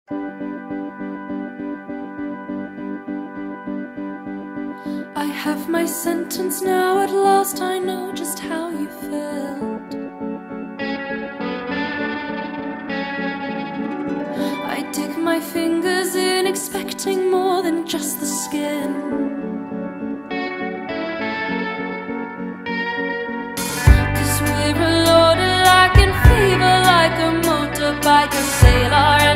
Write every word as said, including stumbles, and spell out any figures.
I have my sentence now, at last I know just how you felt. I dig my fingers in, expecting more than just the skin. Cause we're a loader like in fever, like a motorbike, a sailor